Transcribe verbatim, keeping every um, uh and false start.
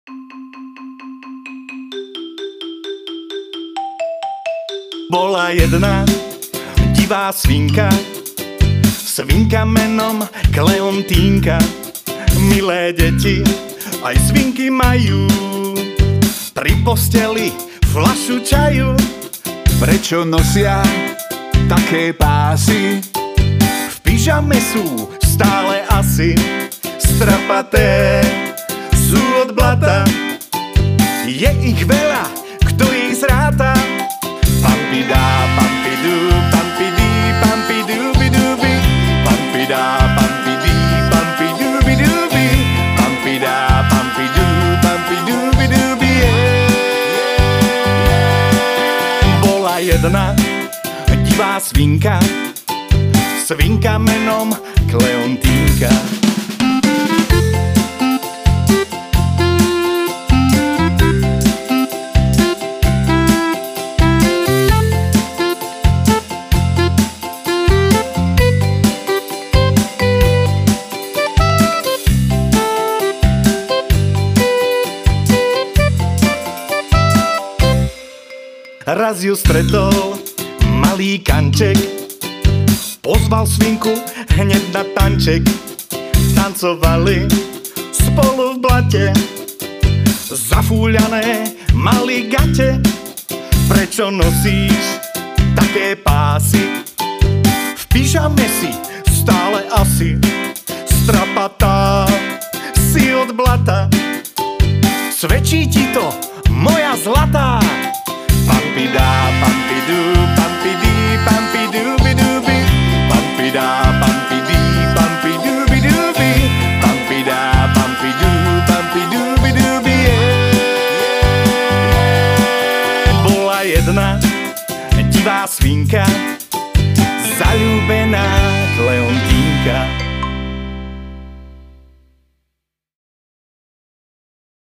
Bola jedna divá svinka, svinka menom Kleontínka. Milé deti, aj svinky majú pri posteli fľašu čaju. Prečo nosia také pásy? V pyžame sú stále asi strapaté, sú od blata. Je ich veľa, kto ich zráta. Pampidá, pampidú, pampidí, pampidúbidubi. Pampidá, pampidí, pampidúbidubi. Pampidá, pampidú, pampidúbidubi. Bola jedna divá svinka, svinka menom Kleontínka. Raz ju stretol malý kanček, pozval svinku hneď na tanček. Tancovali spolu v blate, zafúľané mali gate. Prečo nosíš také pásy? V pyžame si stále asi strapatá, si od blata. Svedčí ti to, moja zlatá. Pampidá, pampidú, pampidí, pampidúbidubi. Pampidá, pampidí, pampidúbidubi. Pampidá, pampidú, pampidúbidubi. Bola jedna divá svinka, zaľúbená Kleontínka.